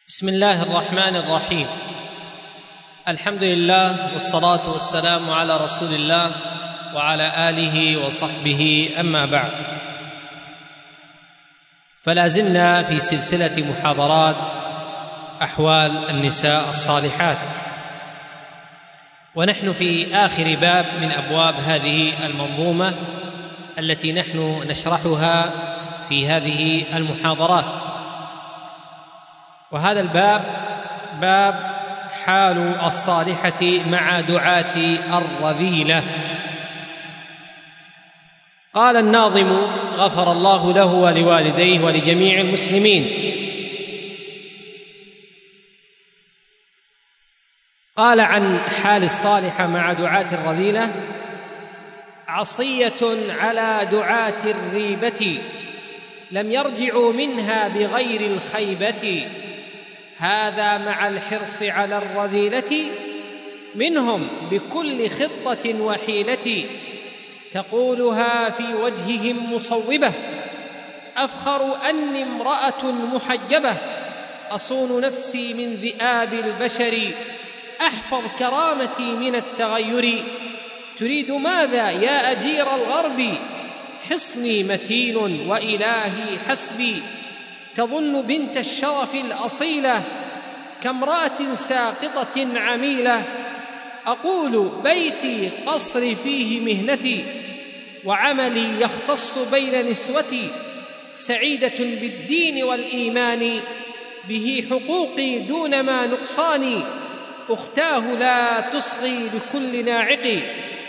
بسم الله الرحمن الرحيم. الحمد لله والصلاة والسلام على رسول الله وعلى آله وصحبه، أما بعد، فلا زلنا في سلسلة محاضرات أحوال النساء الصالحات، ونحن في آخر باب من أبواب هذه المنظومة التي نحن نشرحها في هذه المحاضرات. وهذا الباب باب حال الصالحة مع دعاة الرذيلة. قال الناظم غفر الله له ولوالديه ولجميع المسلمين: قال عن حال الصالحة مع دعاة الرذيلة: عصية على دعاة الريبة لم يرجعوا منها بغير الخيبة، هذا مع الحرص على الرذيلة منهم بكل خطة وحيلة، تقولها في وجههم مصوبة: أفخر أني امرأة محجبة، أصون نفسي من ذئاب البشر، أحفظ كرامتي من التغير، تريد ماذا يا أجير الغرب؟ حصني متين وإلهي حسبي، تظن بنت الشرف الأصيلة كامرأة ساقطة عميلة، أقول بيتي قصري فيه مهنتي، وعملي يختص بين نسوتي، سعيدة بالدين والإيمان، به حقوقي دون ما نقصاني، أختاه لا تصغي لكل ناعق،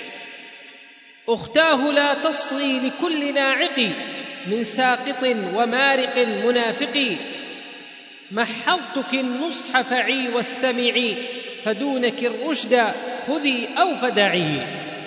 أختاه لا تصغي لكل ناعق، من ساقط ومارق منافق، محضتك النصح فعي واستمعي، فدونك الرشد خذي أو فدعي.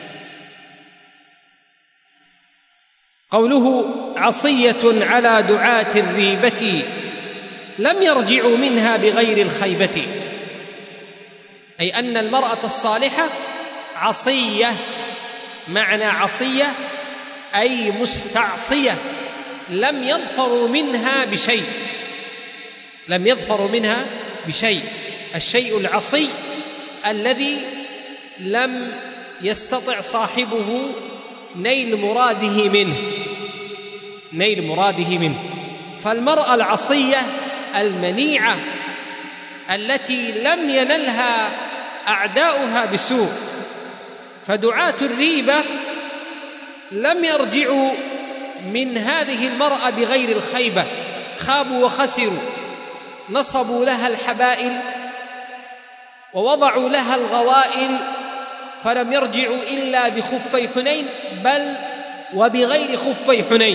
قوله عصية على دعاة الريبة لم يرجعوا منها بغير الخيبة، أي أن المرأة الصالحة عصية. معنى عصية أي مستعصية، لم يظفروا منها بشيء، لم يظفروا منها بشيء. الشيء العصي الذي لم يستطع صاحبه نيل مراده منه، نيل مراده منه. فالمرأة العصية المنيعة التي لم ينلها أعداؤها بسوء. فدعاة الريبة لم يرجعوا من هذه المرأة بغير الخيبة، خابوا وخسروا، نصبوا لها الحبائل ووضعوا لها الغوائل، فلم يرجعوا إلا بخفي حنين، بل وبغير خفي حنين،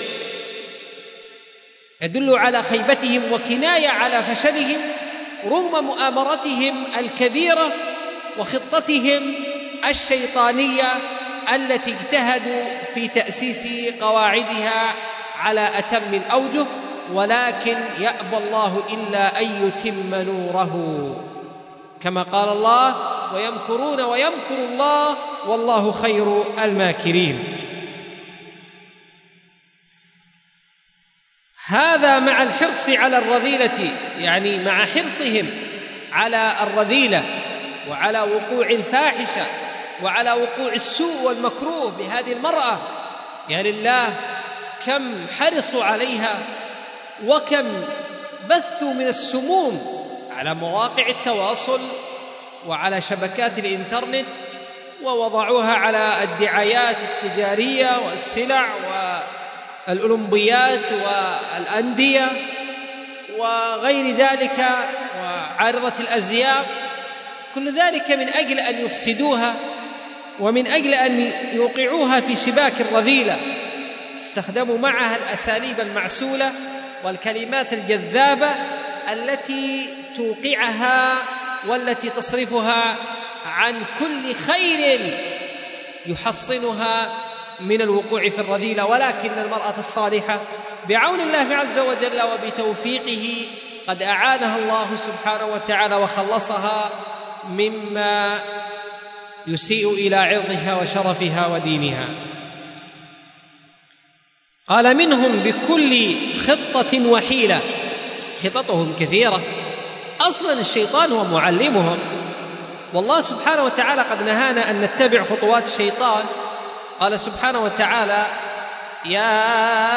يدل على خيبتهم وكناية على فشلهم رغم مؤامرتهم الكبيرة وخطتهم الشيطانية التي اجتهدوا في تأسيس قواعدها على أتم الأوجه، ولكن يأبى الله إلا أن يتم نوره، كما قال الله: ويمكرون ويمكر الله والله خير الماكرين. هذا مع الحرص على الرذيلة، يعني مع حرصهم على الرذيلة وعلى وقوع الفاحشة وعلى وقوع السوء والمكروه بهذه المرأة. يا لله، كم حرصوا عليها وكم بثوا من السموم على مواقع التواصل وعلى شبكات الإنترنت، ووضعوها على الدعايات التجارية والسلع والأولمبيات والأندية وغير ذلك وعارضة الأزياء، كل ذلك من أجل أن يفسدوها ومن أجل أن يوقعوها في شباك الرذيلة. استخدموا معها الأساليب المعسولة والكلمات الجذابة التي توقعها والتي تصرفها عن كل خير يحصنها من الوقوع في الرذيلة. ولكن المرأة الصالحة بعون الله عز وجل وبتوفيقه قد أعانها الله سبحانه وتعالى وخلصها مما يسيء إلى عرضها وشرفها ودينها. قال: منهم بكل خطة وحيلة. خططهم كثيرة أصلا الشيطان هو معلمهم، والله سبحانه وتعالى قد نهانا أن نتبع خطوات الشيطان. قال سبحانه وتعالى: يا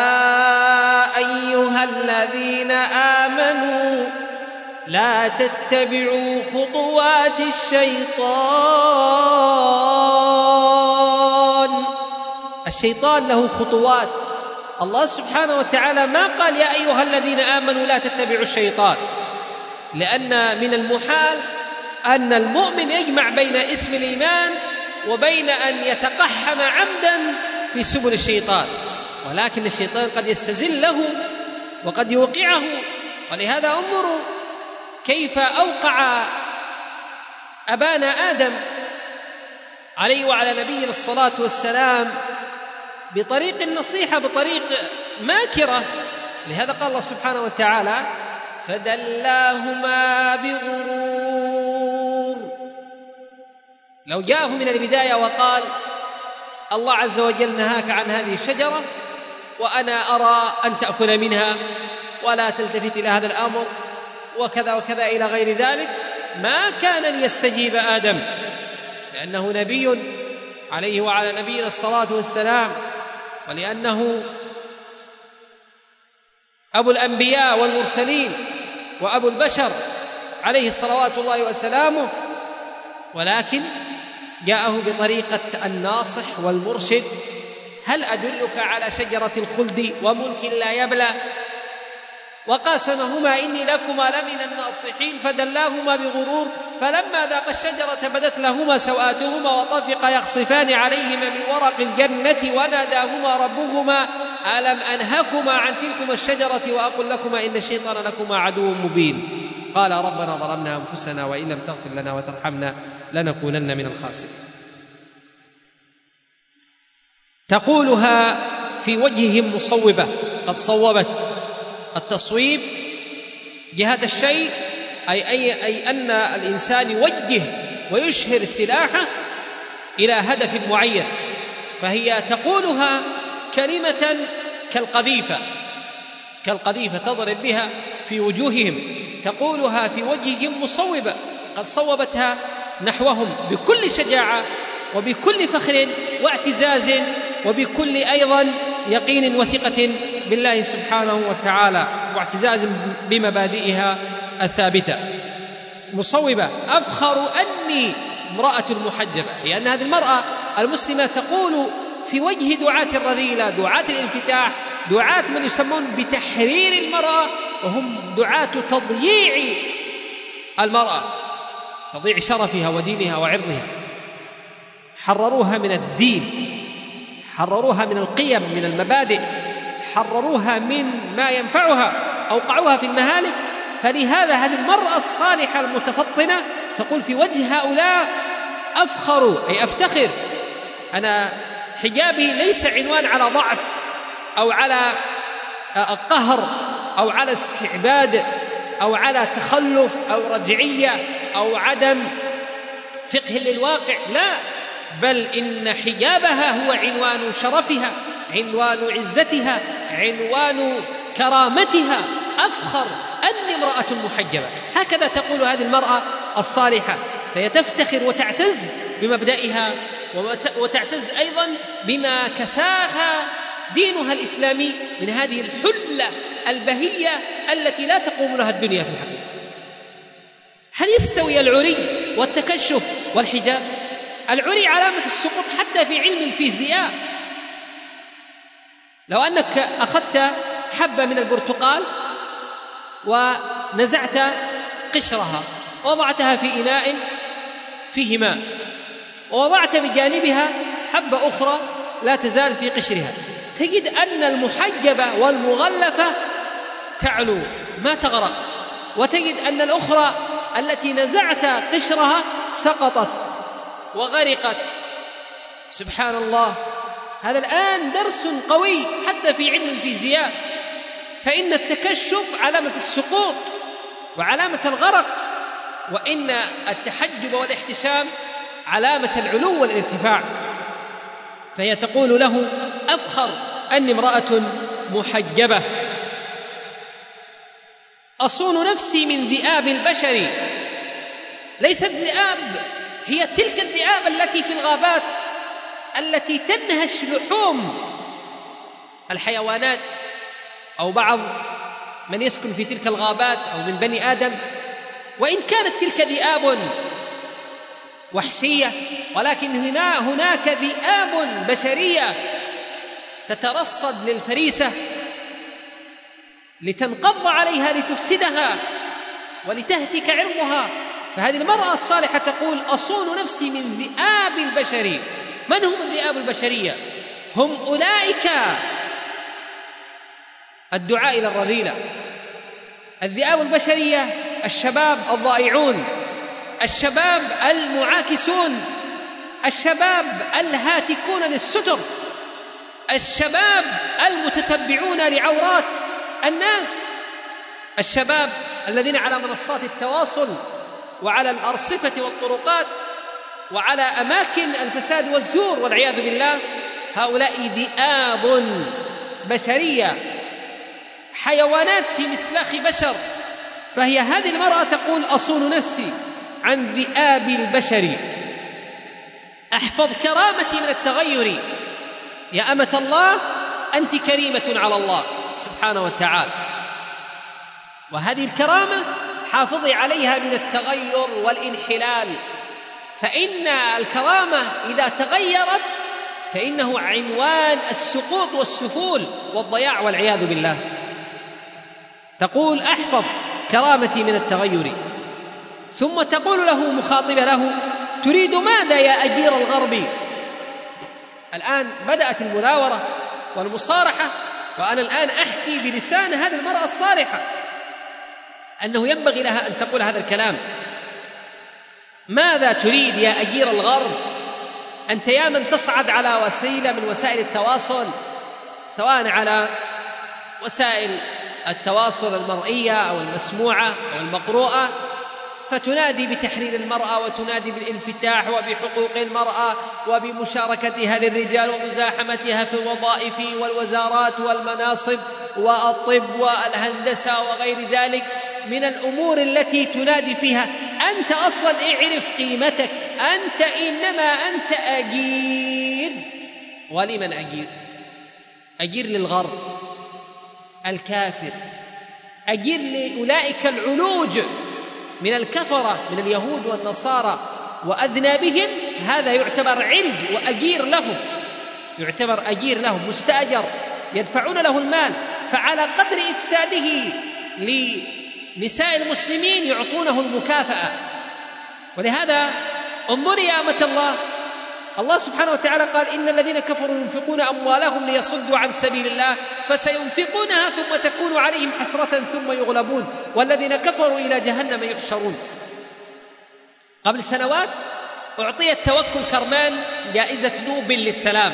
أيها الذين آمنوا لا تتبعوا خطوات الشيطان. الشيطان له خطوات. الله سبحانه وتعالى ما قال يا أيها الذين آمنوا لا تتبعوا الشيطان، لأن من المحال أن المؤمن يجمع بين اسم الإيمان وبين أن يتقحم عمدا في سبل الشيطان، ولكن الشيطان قد يستزله وقد يوقعه. ولهذا انظروا كيف أوقع أبانا آدم عليه وعلى نبينا الصلاة والسلام بطريق النصيحة، بطريق ماكرة. لهذا قال الله سبحانه وتعالى: فدلاهما بغرور. لو جاءه من البداية وقال: الله عز وجل نهاك عن هذه الشجرة وأنا أرى أن تأكل منها ولا تلتفت إلى هذا الأمر وكذا وكذا إلى غير ذلك، ما كان ليستجيب آدم، لأنه نبي عليه وعلى نبينا الصلاة والسلام، ولأنه أبو الأنبياء والمرسلين وأبو البشر عليه صلوات الله وسلامه. ولكن جاءه بطريقة الناصح والمرشد: هل أدلك على شجرة الخلد وملك لا يبلى؟ وقاسمهما إني لكما لمن الناصحين فدلاهما بغرور فلما ذاقا الشجرة بدت لهما سوآتهما وطفقا يخصفان عليهما من ورق الجنة وناداهما ربهما ألم أنهكما عن تلكما الشجرة وأقل لكما إن الشيطان لكما عدو مبين. قال ربنا ظلمنا أنفسنا وإن لم تغفر لنا وترحمنا لنكونن من الخاسرين. تقولها في وجههم مصوبة، قد صوبت. التصويب جهة الشيء أي أن الإنسان يوجه ويشهر سلاحه إلى هدف معين، فهي تقولها كلمة كالقذيفة تضرب بها في وجوههم، تقولها في وجههم مصوبة، قد صوبتها نحوهم بكل شجاعة وبكل فخر واعتزاز وبكل أيضا يقين وثقة بالله سبحانه وتعالى واعتزاز بمبادئها الثابتة. مصوبة: أفخر أني امرأة محجبة، لأن هذه المرأة المسلمة تقول في وجه دعاة الرذيلة، دعاة الانفتاح، دعاة من يسمون بتحرير المرأة، وهم دعاة تضييع المرأة، تضييع شرفها ودينها وعرضها. حرروها من الدين، حرروها من القيم، من المبادئ، حرروها من ما ينفعها، أوقعوها في المهالك. فلهذا هذه المرأة الصالحة المتفطنة تقول في وجه هؤلاء: أفخر أي أفتخر، أنا حجابي ليس عنوان على ضعف أو على قهر أو على استعباد أو على تخلف أو رجعية أو عدم فقه للواقع، لا، بل إن حجابها هو عنوان شرفها، عنوان عزتها، عنوان كرامتها. أفخر أني امرأة محجبة. هكذا تقول هذه المرأة الصالحة، فهي تفتخر وتعتز بمبدئها وتعتز أيضا بما كساها دينها الإسلامي من هذه الحلة البهية التي لا تقوم لها الدنيا في الحقيقة. هل يستوي العري والتكشف والحجاب؟ العري علامة السقوط حتى في علم الفيزياء. لو أنك أخذت حبة من البرتقال ونزعت قشرها ووضعتها في إناء فيه ماء ووضعت بجانبها حبة أخرى لا تزال في قشرها، تجد أن المحجبة والمغلفة تعلو ما تغرق، وتجد أن الأخرى التي نزعت قشرها سقطت وغرقت. سبحان الله، هذا الآن درس قوي حتى في علم الفيزياء، فإن التكشف علامة السقوط وعلامة الغرق، وإن التحجب والاحتشام علامة العلو والارتفاع. فهي تقول له: أفخر أني امرأة محجبة. أصون نفسي من ذئاب البشر. ليست ذئاب هي تلك الذئاب التي في الغابات التي تنهش لحوم الحيوانات أو بعض من يسكن في تلك الغابات أو من بني آدم، وإن كانت تلك ذئاب وحشية، ولكن هناك ذئاب بشرية تترصد للفريسة لتنقض عليها لتفسدها ولتهتك عرضها. فهذه المرأة الصالحة تقول أصون نفسي من ذئاب البشر. من هم الذئاب البشرية؟ هم أولئك الدعاء إلى الرذيلة. الذئاب البشرية الشباب الضائعون، الشباب المعاكسون، الشباب الهاتكون للستر، الشباب المتتبعون لعورات الناس، الشباب الذين على منصات التواصل وعلى الأرصفة والطرقات وعلى أماكن الفساد والزور والعياذ بالله. هؤلاء ذئاب بشرية، حيوانات في مسلاخ بشر. فهي هذه المرأة تقول أصون نفسي عن ذئاب البشر، أحفظ كرامتي من التغير. يا أمة الله أنت كريمة على الله سبحانه وتعالى، وهذه الكرامة حافظي عليها من التغير والانحلال، فإن الكرامة إذا تغيرت فإنه عنوان السقوط والسفول والضياع والعياذ بالله. تقول أحفظ كرامتي من التغير، ثم تقول له مخاطبة له تريد ماذا يا أجير الغرب؟ الآن بدأت المناورة والمصارحة، وأنا الآن أحكي بلسان هذه المرأة الصالحة أنه ينبغي لها أن تقول هذا الكلام. ماذا تريد يا أجير الغرب؟ أنت يا من تصعد على وسيلة من وسائل التواصل، سواء على وسائل التواصل المرئية أو المسموعة أو المقروءة، فتنادي بتحرير المرأة وتنادي بالانفتاح وبحقوق المرأة وبمشاركتها للرجال ومزاحمتها في الوظائف والوزارات والمناصب والطب والهندسة وغير ذلك من الأمور التي تنادي فيها. أنت أصلا اعرف قيمتك، أنت إنما أنت أجير. ولمن أجير؟ أجير للغرب الكافر، أجير لأولئك العلوج من الكفرة من اليهود والنصارى وأذنابهم. هذا يعتبر علج وأجير لهم، يعتبر أجير لهم، مستأجر، يدفعون له المال، فعلى قدر إفساده لنساء المسلمين يعطونه المكافأة. ولهذا انظري يا أمة الله، الله سبحانه وتعالى قال إن الذين كفروا ينفقون أموالهم ليصدوا عن سبيل الله فسينفقونها ثم تكون عليهم حسرة ثم يغلبون والذين كفروا إلى جهنم يحشرون. قبل سنوات أعطيت توكل كرمان جائزة نوبل للسلام.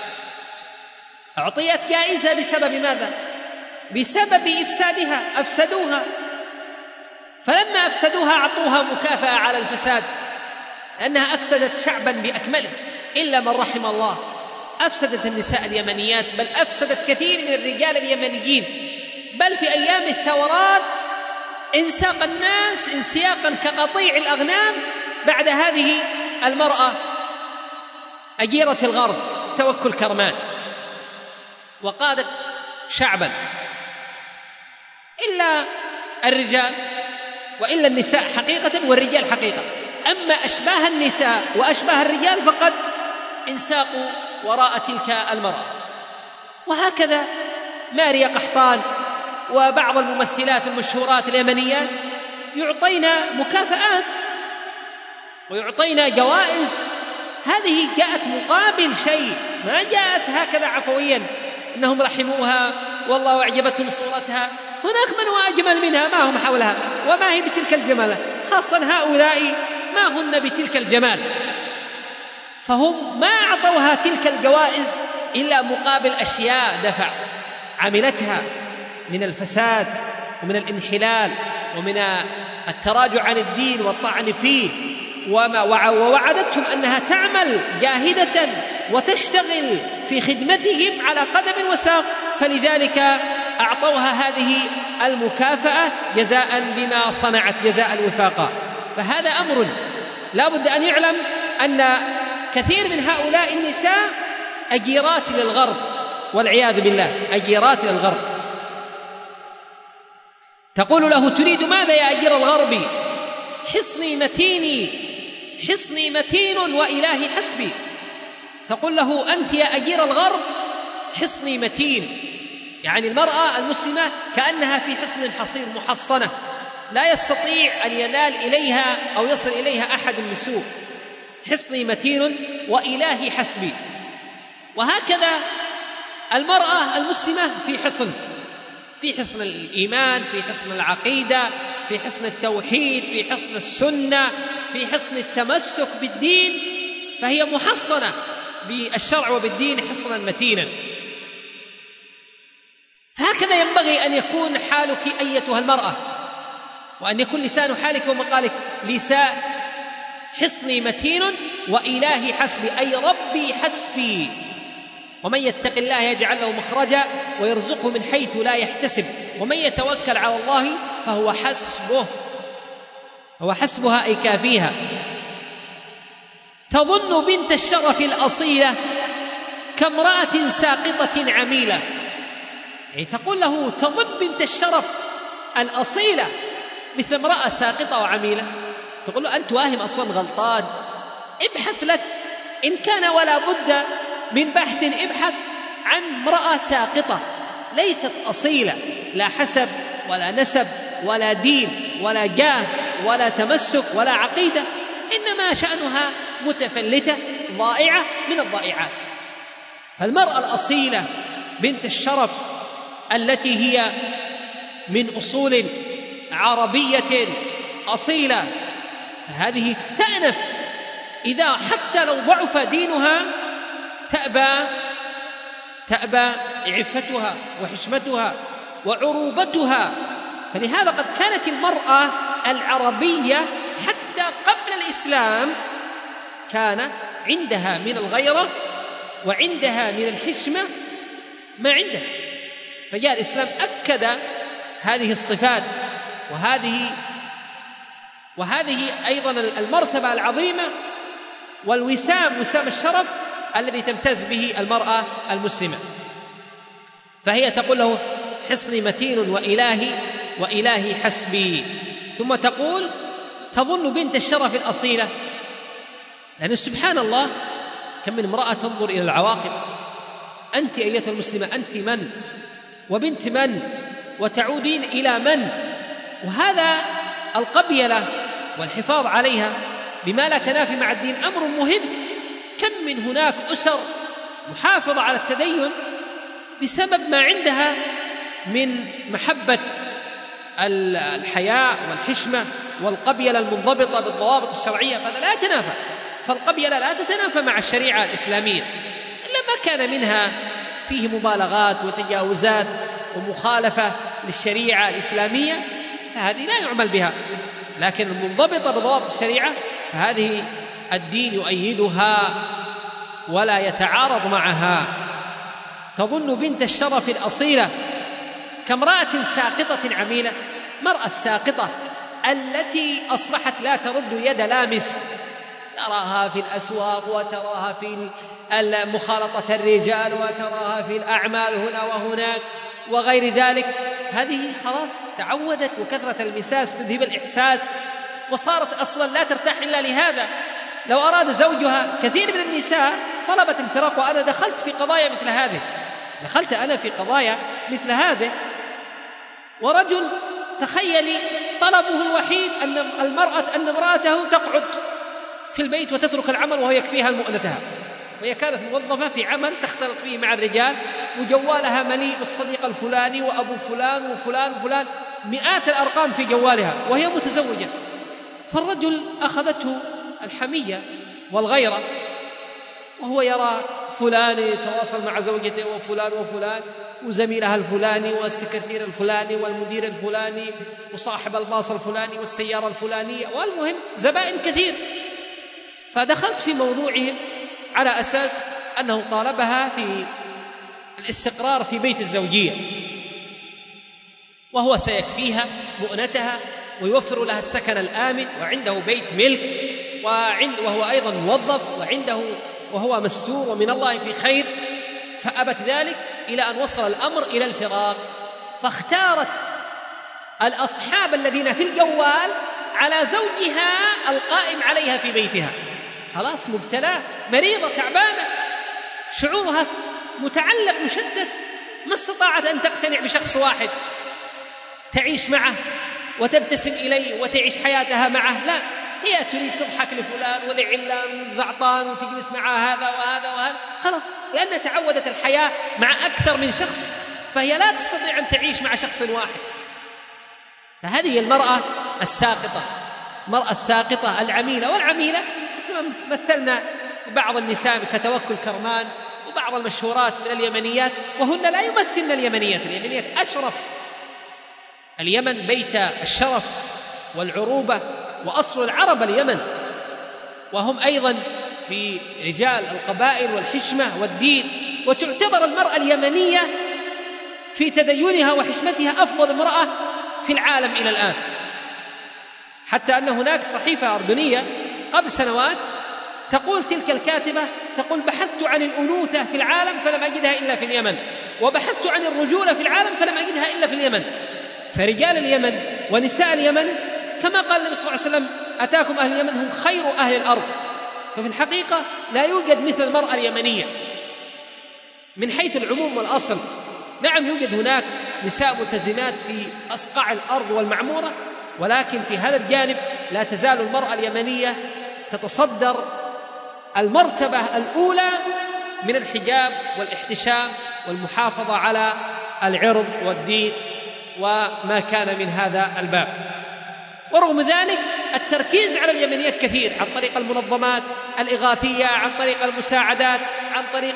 أعطيت جائزة بسبب ماذا؟ بسبب إفسادها، أفسدوها، فلما أفسدوها أعطوها مكافأة على الفساد، لأنها أفسدت شعبا بأكمله إلا من رحم الله. أفسدت النساء اليمنيات، بل أفسدت كثير من الرجال اليمنيين، بل في أيام الثورات انساق الناس انسياقا كقطيع الأغنام بعد هذه المرأة أجيرة الغرب توكل كرمان، وقادت شعبا إلا الرجال وإلا النساء حقيقة والرجال حقيقة. أما أشباه النساء وأشباه الرجال فقد انساقوا وراء تلك المرأة. وهكذا ماريا قحطان وبعض الممثلات المشهورات اليمنيات يعطينا مكافآت ويعطينا جوائز. هذه جاءت مقابل شيء، ما جاءت هكذا عفويا إنهم رحموها والله أعجبتهم صورتها. هناك من هو أجمل منها ما هم حولها وما هي بتلك الجمال، خاصة هؤلاء ما هن بتلك الجمال، فهم ما أعطوها تلك الجوائز إلا مقابل أشياء دفع عملتها من الفساد ومن الانحلال ومن التراجع عن الدين والطعن فيه، ووعدتهم أنها تعمل جاهدة وتشتغل في خدمتهم على قدم وساق. فلذلك أعطوها هذه المكافأة جزاء بما صنعت، جزاء وفاقا. فهذا أمر لا بد أن يعلم أن كثير من هؤلاء النساء أجيرات للغرب والعياذ بالله، أجيرات للغرب. تقول له: تريد ماذا يا أجير الغربي؟ حصني متين وإلهي حسبي. تقول له: أنت يا أجير الغرب حصني متين، يعني المرأة المسلمة كأنها في حصن حصين محصنة، لا يستطيع أن ينال إليها أو يصل إليها أحد بسوء. حصني متين وإلهي حسبي. وهكذا المرأة المسلمة في حصن الإيمان، في حصن العقيدة، في حصن التوحيد، في حصن السنة، في حصن التمسك بالدين، فهي محصنة بالشرع وبالدين حصنا متينا. هكذا ينبغي أن يكون حالك أيتها المرأة، وأن يكون لسان حالك ومقالك لساء حصني متين وإلهي حسبي، أي ربي حسبي. ومن يتق الله يجعل له مخرجا ويرزقه من حيث لا يحتسب، ومن يتوكل على الله فهو حسبه، هو حسبها أي كافيها. تظن بنت الشرف الأصيلة كامرأة ساقطة عميلة، يعني تقول له: تظن بنت الشرف الأصيلة مثل امرأة ساقطة وعميلة؟ تقول له: أنت واهم أصلا، غلطان، ابحث لك إن كان ولا بد من بحث، ابحث عن امرأة ساقطة ليست أصيلة، لا حسب ولا نسب ولا دين ولا جاه ولا تمسك ولا عقيدة، إنما شأنها متفلتة ضائعة من الضائعات. فالمرأة الأصيلة بنت الشرف التي هي من أصول عربية أصيلة، هذه تأنف إذا حتى لو ضعف دينها، تأبى عفتها وحشمتها وعروبتها. فلهذا قد كانت المرأة العربية حتى قبل الإسلام كان عندها من الغيرة وعندها من الحشمة ما عندها، فجاء الإسلام أكد هذه الصفات وهذه أيضا المرتبة العظيمة والوسام، وسام الشرف الذي تمتاز به المرأة المسلمة. فهي تقول له: حصني متين وإلهي حسبي. ثم تقول: تظن بنت الشرف الأصيلة، لأن سبحان الله كم من امرأة تنظر إلى العواقب. أنت أيتها المسلمة أنت من وبنت من وتعودين إلى من؟ وهذا القبيلة والحفاظ عليها بما لا تنافي مع الدين أمر مهم. كم من هناك أسر محافظة على التدين بسبب ما عندها من محبة الحياء والحشمة والقبيلة المنضبطة بالضوابط الشرعية، فهذا لا يتنافى. فالقبيلة لا تتنافى مع الشريعة الإسلامية إلا ما كان منها فيه مبالغات وتجاوزات ومخالفة للشريعة الإسلامية، فهذه لا يعمل بها. لكن المنضبطة بضوابط الشريعة فهذه الدين يؤيدها ولا يتعارض معها. تظن بنت الشرف الأصيلة كامرأة ساقطة عميلة، مرأة الساقطة التي أصبحت لا ترد يد لامس، تراها في الأسواق وتراها في مخالطة الرجال وتراها في الأعمال هنا وهناك وغير ذلك. هذه خلاص تعودت، وكثرة المساس تذهب الإحساس، وصارت أصلا لا ترتاح إلا لهذا. لو أراد زوجها، كثير من النساء طلبت الفراق، وأنا دخلت في قضايا مثل هذه، دخلت أنا في قضايا مثل هذه. ورجل تخيلي طلبه الوحيد أن امرأته تقعد في البيت وتترك العمل وهو يكفيها مؤنتها، وهي كانت موظفة في عمل تختلط فيه مع الرجال، وجوالها مليء بالصديق الفلاني وأبو فلان وفلان وفلان، مئات الأرقام في جوالها وهي متزوجة. فالرجل أخذته الحمية والغيرة، وهو يرى فلان يتواصل مع زوجته وفلان وفلان وزميلها الفلاني والسكرتير الفلاني والمدير الفلاني وصاحب الباص الفلاني والسيارة الفلانية، والمهم زبائن كثير. فدخلت في موضوعهم على أساس أنه طالبها في الاستقرار في بيت الزوجية، وهو سيكفيها مؤنتها ويوفر لها السكن الآمن، وعنده بيت ملك، وهو أيضا موظف، وهو مستور ومن الله في خير، فأبت ذلك إلى أن وصل الأمر إلى الفراق، فاختارت الأصحاب الذين في الجوال على زوجها القائم عليها في بيتها. خلاص مبتلاه، مريضة، تعبانة، شعورها متعلق مشتت، ما استطاعت أن تقتنع بشخص واحد تعيش معه وتبتسم إليه وتعيش حياتها معه، لا، هي تريد تضحك لفلان ولعلان زعطان وتجلس مع هذا وهذا وهذا، خلاص، لأنها تعودت الحياة مع أكثر من شخص، فهي لا تستطيع أن تعيش مع شخص واحد. فهذه المرأة الساقطة، المرأة الساقطة العميلة، والعميلة مثل ما مثلنا بعض النساء كتوكل كرمان وبعض المشهورات من اليمنيات، وهن لا يمثلن اليمنيات أشرف. اليمن بيت الشرف والعروبة، وأصل العرب اليمن، وهم أيضا في رجال القبائل والحشمة والدين، وتعتبر المرأة اليمنية في تدينها وحشمتها أفضل امرأة في العالم إلى الآن، حتى أن هناك صحيفة أردنية قبل سنوات تقول تلك الكاتبة، تقول: بحثت عن الأنوثة في العالم فلم أجدها إلا في اليمن، وبحثت عن الرجولة في العالم فلم أجدها إلا في اليمن. فرجال اليمن ونساء اليمن كما قال النبي صلى الله عليه وسلم: أتاكم أهل اليمن هم خير أهل الأرض. ففي الحقيقة لا يوجد مثل المرأة اليمنية من حيث العموم والأصل. نعم يوجد هناك نساء ملتزمات في أصقاع الأرض والمعمورة، ولكن في هذا الجانب لا تزال المرأة اليمنية تتصدر المرتبة الأولى من الحجاب والاحتشام والمحافظة على العرض والدين وما كان من هذا الباب. ورغم ذلك التركيز على اليمنيات كثير، عن طريق المنظمات الإغاثية، عن طريق المساعدات، عن طريق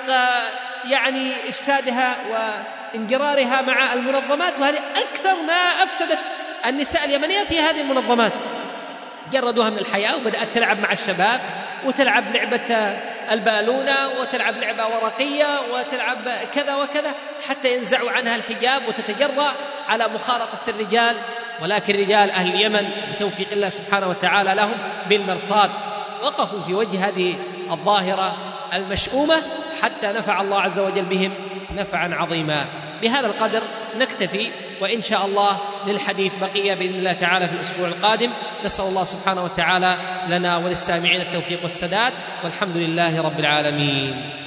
إفسادها وانجرارها مع المنظمات. وهذه أكثر ما أفسدت النساء اليمنيات هي هذه المنظمات، جردوها من الحياة وبدأت تلعب مع الشباب، وتلعب لعبة البالونة، وتلعب لعبة ورقية، وتلعب كذا وكذا، حتى ينزعوا عنها الحجاب وتتجرأ على مخالطة الرجال. ولكن رجال أهل اليمن بتوفيق الله سبحانه وتعالى لهم بالمرصاد وقفوا في وجه هذه الظاهرة المشؤومة حتى نفع الله عز وجل بهم نفعا عظيما. بهذا القدر نكتفي، وإن شاء الله للحديث بقية بإذن الله تعالى في الأسبوع القادم. نسأل الله سبحانه وتعالى لنا وللسامعين التوفيق والسداد، والحمد لله رب العالمين.